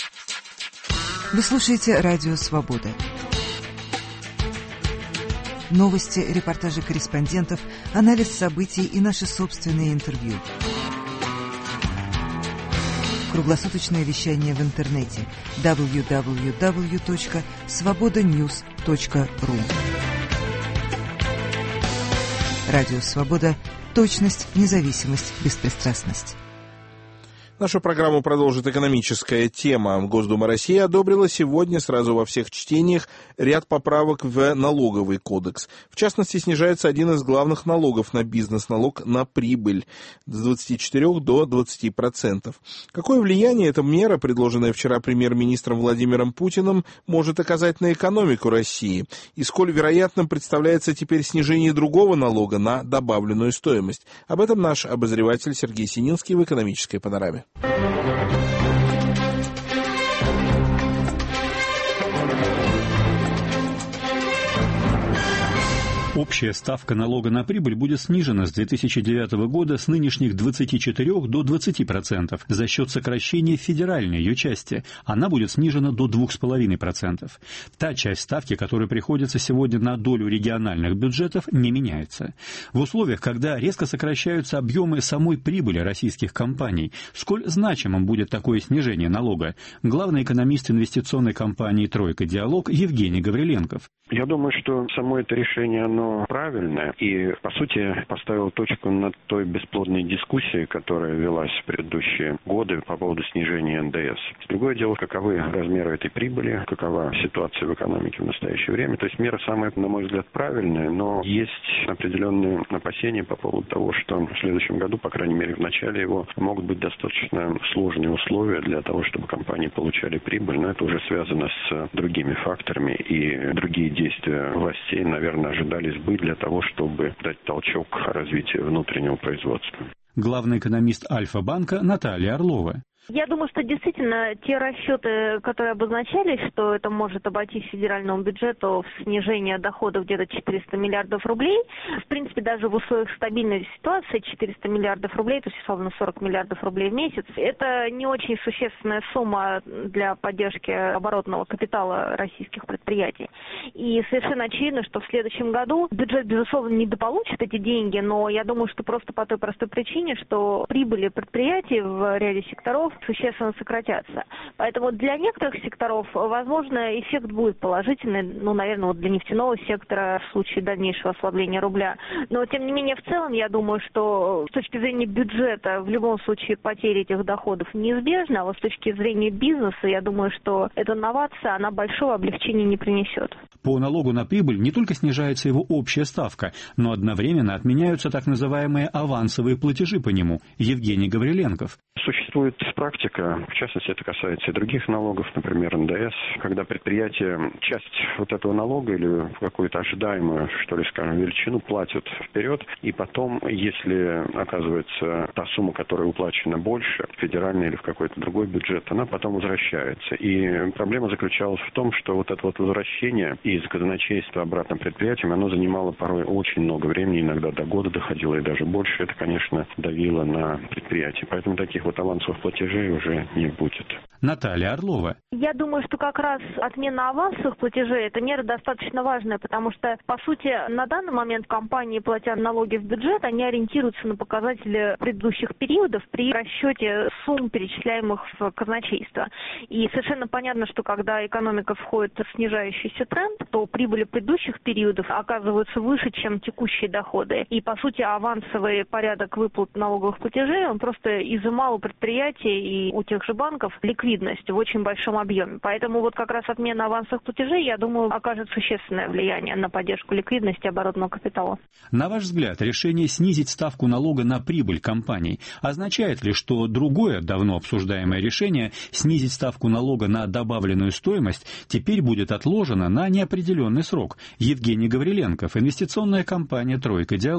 Вы слушаете «Радио Свобода». новости, репортажи корреспондентов, анализ событий и наши собственные интервью. Круглосуточное вещание в интернете дабл ю дабл ю дабл ю точка свобода ньюс точка ру. Радио «Свобода». Точность, независимость, беспристрастность. Нашу программу продолжит экономическая тема. Госдума России одобрила сегодня сразу во всех чтениях ряд поправок в налоговый кодекс. В частности, снижается один из главных налогов на бизнес, налог на прибыль, с двадцати четырёх до двадцати процентов. Какое влияние эта мера, предложенная вчера премьер-министром Владимиром Путиным, может оказать на экономику России? И сколь вероятным представляется теперь снижение другого налога на добавленную стоимость? Об этом наш обозреватель Сергей Сининский в «Экономической панораме». Общая ставка налога на прибыль будет снижена с две тысячи девятого года с нынешних двадцати четырёх до двадцати процентов за счет сокращения федеральной ее части. Она будет снижена до двух с половиной процентов. Та часть ставки, которая приходится сегодня на долю региональных бюджетов, не меняется. В условиях, когда резко сокращаются объемы самой прибыли российских компаний, сколь значимым будет такое снижение налога? Главный экономист инвестиционной компании «Тройка Диалог» Евгений Гавриленков. Я думаю, что само это решение, оно правильное и, по сути, поставило точку над той бесплодной дискуссией, которая велась в предыдущие годы по поводу снижения эн дэ эс. Другое дело, каковы размеры этой прибыли, какова ситуация в экономике в настоящее время. То есть мера самая, на мой взгляд, правильная, но есть определенные опасения по поводу того, что в следующем году, по крайней мере, в начале его, могут быть достаточно сложные условия для того, чтобы компании получали прибыль, но это уже связано с другими факторами, и другие действия властей, наверное, ожидались бы для того, чтобы дать толчок развитию внутреннего производства. Главный экономист Альфа-банка Наталья Орлова. Я думаю, что действительно те расчеты, которые обозначались, что это может обойтись федеральному бюджету в снижение доходов где-то четыреста миллиардов рублей, в принципе, даже в условиях стабильной ситуации четыреста миллиардов рублей, то есть, условно, сорок миллиардов рублей в месяц, это не очень существенная сумма для поддержки оборотного капитала российских предприятий. И совершенно очевидно, что в следующем году бюджет, безусловно, недополучит эти деньги, но я думаю, что просто по той простой причине, что прибыли предприятий в ряде секторов существенно сократятся. Поэтому для некоторых секторов, возможно, эффект будет положительный, ну, наверное, вот для нефтяного сектора в случае дальнейшего ослабления рубля. Но, тем не менее, в целом, я думаю, что с точки зрения бюджета, в любом случае, потеря этих доходов неизбежна, а вот с точки зрения бизнеса, я думаю, что эта новация, она большого облегчения не принесет. По налогу на прибыль не только снижается его общая ставка, но одновременно отменяются так называемые авансовые платежи по нему. Евгений Гавриленков. Существует практика, в частности, это касается и других налогов, например, эн дэ эс, когда предприятие часть вот этого налога или какую-то ожидаемую, что ли, скажем, величину платят вперед, и потом, если оказывается та сумма, которая уплачена больше, федеральный или в какой-то другой бюджет, она потом возвращается. И проблема заключалась в том, что вот это вот возвращение из казначейства обратно предприятиям, оно занимало порой очень много времени, иногда до года доходило и даже больше. Это, конечно, давило на предприятие. Поэтому таких вот авансовых платежей уже не будет. Наталья Орлова. Я думаю, что как раз отмена авансовых платежей – это мера достаточно важная, потому что, по сути, на данный момент компании, платя налоги в бюджет, они ориентируются на показатели предыдущих периодов при расчете сумм, перечисляемых в казначейство. И совершенно понятно, что когда экономика входит в снижающийся тренд, то прибыли предыдущих периодов оказываются выше, чем текущие доходы. И, по сути, авансовый порядок выплат налоговых платежей, он просто изымал у предприятий и у тех же банков ликвидность в очень большом объеме. Поэтому вот как раз отмена авансовых платежей, я думаю, окажет существенное влияние на поддержку ликвидности оборотного капитала. На ваш взгляд, решение снизить ставку налога на прибыль компаний означает ли, что другое давно обсуждаемое решение снизить ставку налога на добавленную стоимость теперь будет отложено на неопределенный срок? Евгений Гавриленков, инвестиционная компания «Тройка Диалог».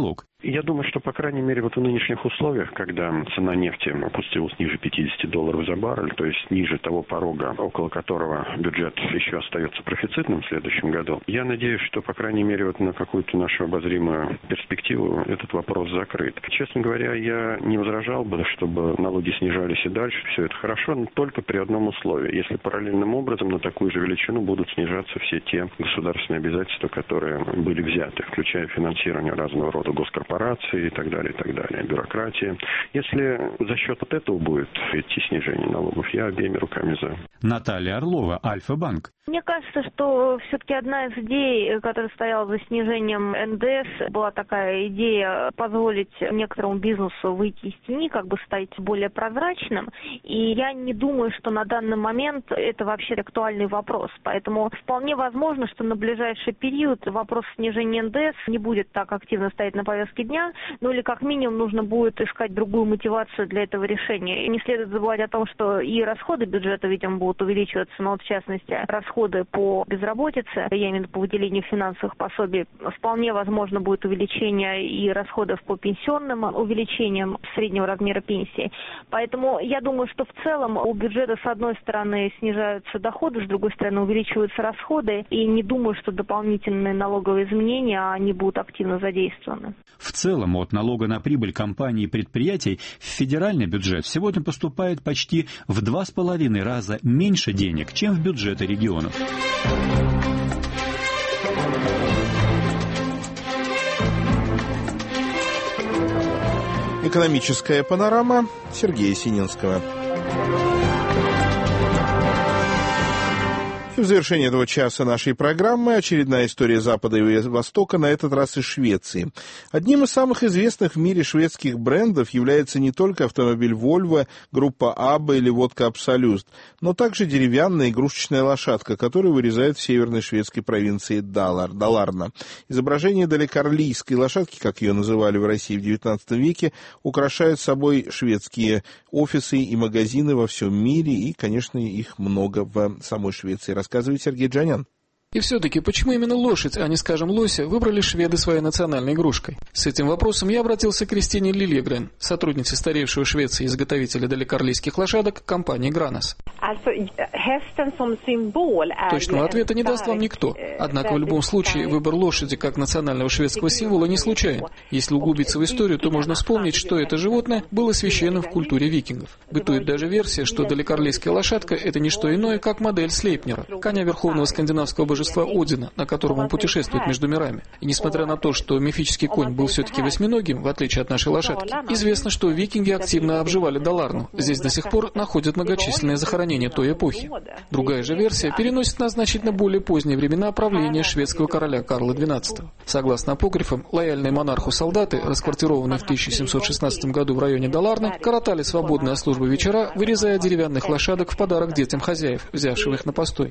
Я думаю, что, по крайней мере, вот в нынешних условиях, когда цена нефти опустилась ниже пятидесяти долларов за баррель, то есть ниже того порога, около которого бюджет еще остается профицитным в следующем году, я надеюсь, что, по крайней мере, вот на какую-то нашу обозримую перспективу этот вопрос закрыт. Честно говоря, я не возражал бы, чтобы налоги снижались и дальше. Все это хорошо, но только при одном условии. Если параллельным образом на такую же величину будут снижаться все те государственные обязательства, которые были взяты, включая финансирование разного рода госкорпораций и так далее, и так далее, бюрократии. Если за счет вот этого будет идти снижение налогов, я обеими руками за. Наталья Орлова, Альфа-банк. Мне кажется, что все-таки одна из идей, которая стояла за снижением эн дэ эс, была такая идея позволить некоторому бизнесу выйти из тени, как бы стать более прозрачным. И я не думаю, что на данный момент это вообще актуальный вопрос. Поэтому вполне возможно, что на ближайший период вопрос снижения эн дэ эс не будет так активно стоять на повестке дня, ну или как минимум нужно будет искать другую мотивацию для этого решения. И не следует забывать о том, что и расходы бюджета, видимо, будут увеличиваться, но вот в частности расходы по безработице, я имею в виду по выделению финансовых пособий, вполне возможно будет увеличение и расходов по пенсионным, увеличением среднего размера пенсии. Поэтому я думаю, что в целом у бюджета с одной стороны снижаются доходы, с другой стороны увеличиваются расходы, и не думаю, что дополнительные налоговые изменения, они будут активно задействованы. В целом от налога на прибыль компаний и предприятий в федеральный бюджет сегодня поступает почти в два с половиной раза меньше денег, чем в бюджеты регионов. Экономическая панорама Сергея Сининского. И в завершении этого часа нашей программы очередная история Запада и Востока, на этот раз из Швеции. Одним из самых известных в мире шведских брендов является не только автомобиль Volvo, группа Абба или водка Абсолют, но также деревянная игрушечная лошадка, которую вырезают в северной шведской провинции Далар, Даларна. Изображение далекарлийской лошадки, как ее называли в России в девятнадцатом веке, украшают собой шведские офисы и магазины во всем мире, и, конечно, их много в самой Швеции. Рассказывает Сергей Джанян. И все-таки, почему именно лошадь, а не, скажем, лося, выбрали шведы своей национальной игрушкой? С этим вопросом я обратился к Кристине Лильегрен, сотруднице старейшего в Швеции изготовителя далекарлийских лошадок компании Гранас. Точного ответа не даст вам никто. Однако в любом случае выбор лошади как национального шведского символа не случайен. Если углубиться в историю, то можно вспомнить, что это животное было священным в культуре викингов. Бытует даже версия, что далекарлийская лошадка – это не что иное, как модель Слейпнера, коня верховного скандинавского божества Одина, на котором он путешествует между мирами. И несмотря на то, что мифический конь был все-таки восьминогим, в отличие от нашей лошадки, известно, что викинги активно обживали Даларну. Здесь до сих пор находят многочисленные захоронения той эпохи. Другая же версия переносит на значительно более поздние времена правления шведского короля Карла двенадцатого. Согласно апокрифам, лояльные монарху солдаты, расквартированные в тысяча семьсот шестнадцатом году в районе Даларны, коротали свободные от службы вечера, вырезая деревянных лошадок в подарок детям хозяев, взявших их на постой.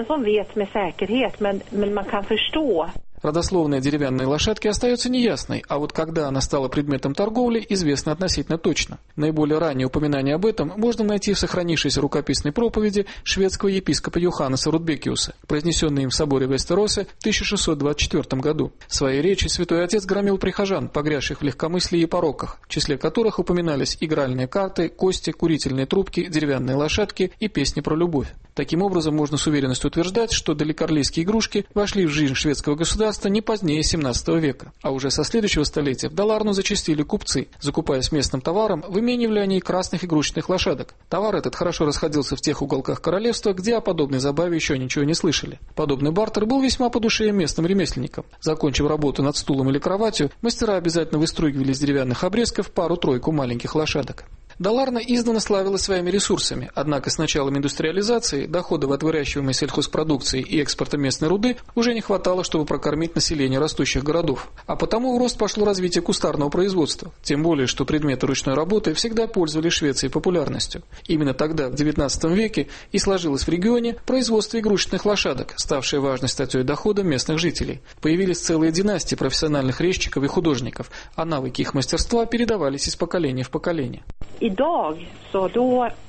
Men, men man kan förstå. Родословная деревянной лошадки остается неясной, а вот когда она стала предметом торговли, известно относительно точно. Наиболее раннее упоминание об этом можно найти в сохранившейся рукописной проповеди шведского епископа Йоханнеса Рудбекиуса, произнесенной им в соборе Вестеросе в тысяча шестьсот двадцать четвёртом году. В своей речи святой отец громил прихожан, погрязших в легкомыслии и пороках, в числе которых упоминались игральные карты, кости, курительные трубки, деревянные лошадки и песни про любовь. Таким образом, можно с уверенностью утверждать, что далекарлийские игрушки вошли в жизнь шведского государства не позднее семнадцатого века. А уже со следующего столетия в Даларну зачастили купцы. Закупаясь местным товаром, выменивали они красных игрушечных лошадок. Товар этот хорошо расходился в тех уголках королевства, где о подобной забаве еще ничего не слышали. Подобный бартер был весьма по душе местным ремесленникам. Закончив работу над стулом или кроватью, мастера обязательно выстругивали из деревянных обрезков пару-тройку маленьких лошадок. Даларна издавна славилась своими ресурсами, однако с началом индустриализации доходов от выращиваемой сельхозпродукции и экспорта местной руды уже не хватало, чтобы прокормить население растущих городов. А потому в рост пошло развитие кустарного производства, тем более, что предметы ручной работы всегда пользовались Швецией популярностью. Именно тогда, в девятнадцатом веке, и сложилось в регионе производство игрушечных лошадок, ставшее важной статьей дохода местных жителей. Появились целые династии профессиональных резчиков и художников, а навыки их мастерства передавались из поколения в поколение. Idag så då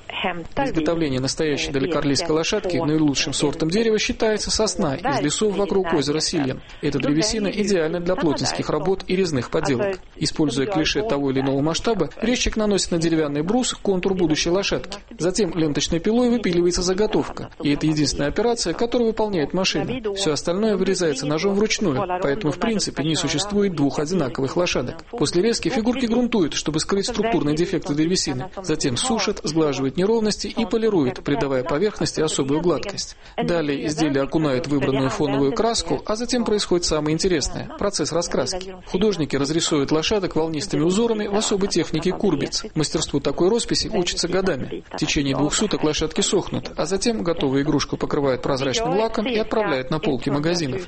Изготовление настоящей далекарлийской лошадки наилучшим сортом дерева считается сосна из лесов вокруг озера Сильян. Эта древесина идеальна для плотницких работ и резных поделок. Используя клише того или иного масштаба, резчик наносит на деревянный брус контур будущей лошадки. Затем ленточной пилой выпиливается заготовка, и это единственная операция, которую выполняет машина. Все остальное вырезается ножом вручную, поэтому в принципе не существует двух одинаковых лошадок. После резки фигурки грунтуют, чтобы скрыть структурные дефекты древесины. Затем сушат, сглаживают неровности и полируют, придавая поверхности особую гладкость. Далее изделие окунает в выбранную фоновую краску, а затем происходит самое интересное – процесс раскраски. Художники разрисуют лошадок волнистыми узорами в особой технике курбиц. Мастерству такой росписи учатся годами. В течение двух суток лошадки сохнут, а затем готовую игрушку покрывают прозрачным лаком и отправляют на полки магазинов.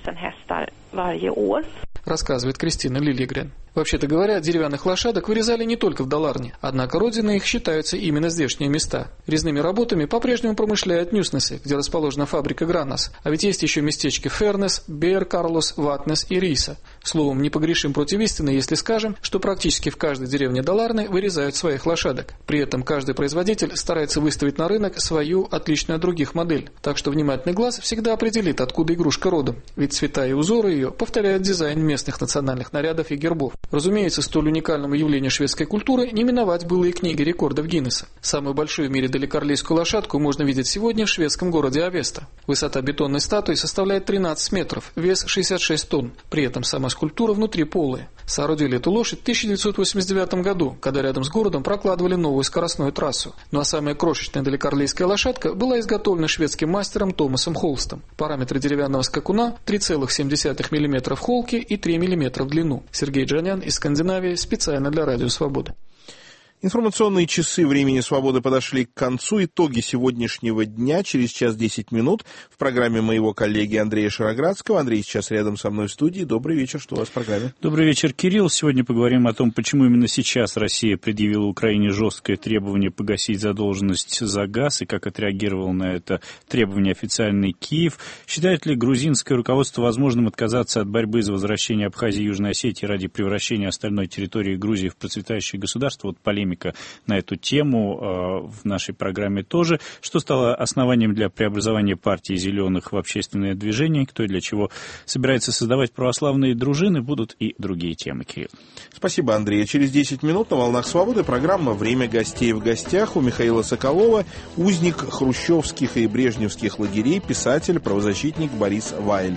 Рассказывает Кристина Лильегрен. Вообще-то говоря, деревянных лошадок вырезали не только в Даларне, однако родиной их считаются именно здешние места. Резными работами по-прежнему промышляют Нюснесы, где расположена фабрика Гранас, а ведь есть еще местечки Фернес, Бейер Карлос, Ватнес и Риса. Словом, не погрешим против истины, если скажем, что практически в каждой деревне Даларны вырезают своих лошадок. При этом каждый производитель старается выставить на рынок свою, отличную от других модель. Так что внимательный глаз всегда определит, откуда игрушка родом, ведь цвета и узоры ее повторяют дизайн местных национальных нарядов и гербов. Разумеется, столь уникальному явлению шведской культуры не миновать было и книги рекордов Гиннесса. Самую большую в мире далекарлийскую лошадку можно видеть сегодня в шведском городе Авеста. Высота бетонной статуи составляет тринадцать метров, вес шестьдесят шесть тонн. При этом сама скульптура внутри полая. Соорудили эту лошадь в тысяча девятьсот восемьдесят девятом году, когда рядом с городом прокладывали новую скоростную трассу. Ну а самая крошечная далекарлийская лошадка была изготовлена шведским мастером Томасом Холстом. Параметры деревянного скакуна три целых семь десятых миллиметра в холке и три миллиметра в длину. Сергей Джанян из Скандинавии специально для Радио Свобода. Информационные часы времени свободы подошли к концу. Итоги сегодняшнего дня через час десять минут в программе моего коллеги Андрея Шароградского. Андрей сейчас рядом со мной в студии. Добрый вечер, что у вас в программе? Добрый вечер, Кирилл. Сегодня поговорим о том, почему именно сейчас Россия предъявила Украине жесткое требование погасить задолженность за газ и как отреагировал на это требование официальный Киев. Считает ли грузинское руководство возможным отказаться от борьбы за возвращение Абхазии и Южной Осетии ради превращения остальной территории Грузии в процветающее государство? Вот полемика на эту тему э, в нашей программе тоже. Что стало основанием для преобразования партии «Зеленых» в общественное движение? Кто и для чего собирается создавать православные дружины? Будут и другие темы, Кирилл. Спасибо, Андрей. Через десять минут на «Волнах Свободы» программа «Время гостей». В гостях у Михаила Соколова узник хрущевских и брежневских лагерей, писатель, правозащитник Борис Вайль.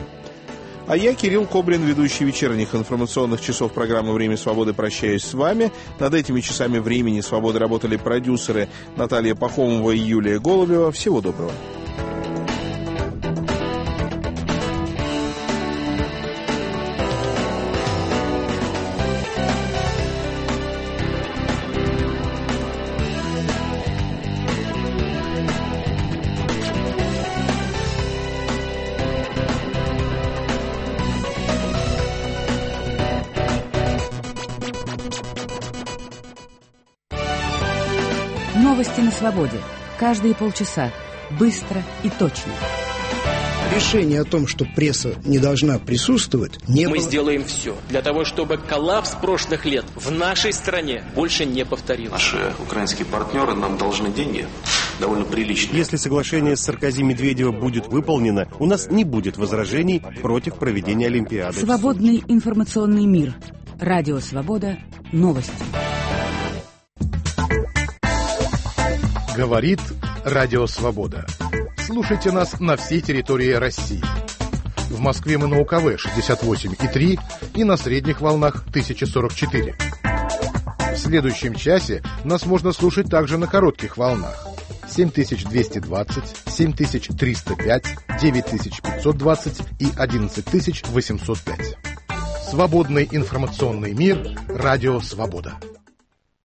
А я, Кирилл Кобрин, ведущий вечерних информационных часов программы «Время свободы», прощаюсь с вами. Над этими часами «Времени свободы» работали продюсеры Наталья Пахомова и Юлия Голубева. Всего доброго. Новости на свободе. Каждые полчаса. Быстро и точно. Решение о том, что пресса не должна присутствовать, не Мы было... сделаем все для того, чтобы коллапс прошлых лет в нашей стране больше не повторился. Наши украинские партнеры нам должны деньги довольно приличные. Если соглашение с Саркози Медведева будет выполнено, у нас не будет возражений против проведения Олимпиады. Свободный информационный мир. Радио Свобода. Новости. Говорит Радио Свобода. Слушайте нас на всей территории России. В Москве мы на УКВ шестьдесят восемь и три и на средних волнах тысяча сорок четыре. В следующем часе нас можно слушать также на коротких волнах семь тысяч двести двадцать, семь тысяч триста пять, девять тысяч пятьсот двадцать и одиннадцать тысяч восемьсот пять. Свободный информационный мир. Радио Свобода.